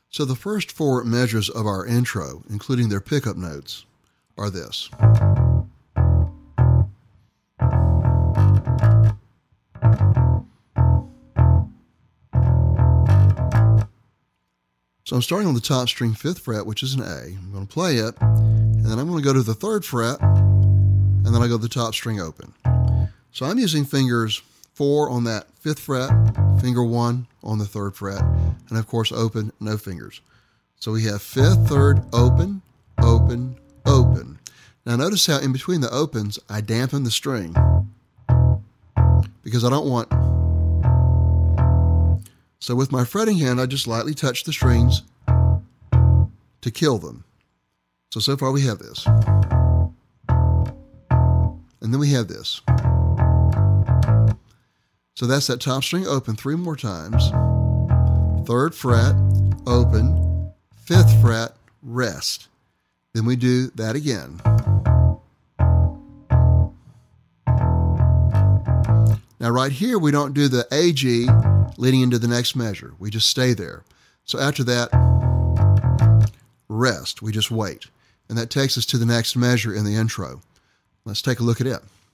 So the first four measures of our intro, including their pickup notes, are this. So I'm starting on the top string 5th fret, which is an A. I'm going to play it, and then I'm going to go to the 3rd fret, and then I go to the top string open. So I'm using fingers 4 on that 5th fret, finger 1 on the 3rd fret, and of course open, no fingers. So we have 5th, 3rd, open, open, open. Now notice how in between the opens, I dampen the string because I don't want. So with my fretting hand, I just lightly touch the strings to kill them. So far we have this. And then we have this. So that's that top string open 3 more times. 3rd fret, open, 5th fret, rest. Then we do that again. Now right here, we don't do the A, G leading into the next measure. We just stay there. So after that, rest. We just wait. And that takes us to the next measure in the intro. Let's take a look at it.